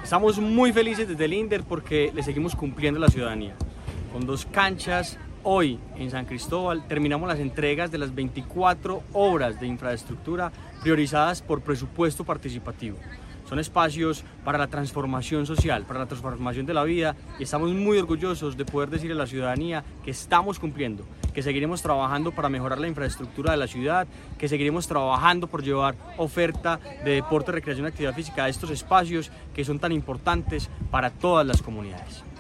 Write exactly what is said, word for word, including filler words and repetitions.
Estamos muy felices desde el INDER porque le seguimos cumpliendo a la ciudadanía. Con dos canchas, hoy en San Cristóbal terminamos las entregas de las veinticuatro obras de infraestructura priorizadas por presupuesto participativo. Son espacios para la transformación social, para la transformación de la vida, y estamos muy orgullosos de poder decirle a la ciudadanía que estamos cumpliendo, que seguiremos trabajando para mejorar la infraestructura de la ciudad, que seguiremos trabajando por llevar oferta de deporte, recreación y actividad física a estos espacios que son tan importantes para todas las comunidades.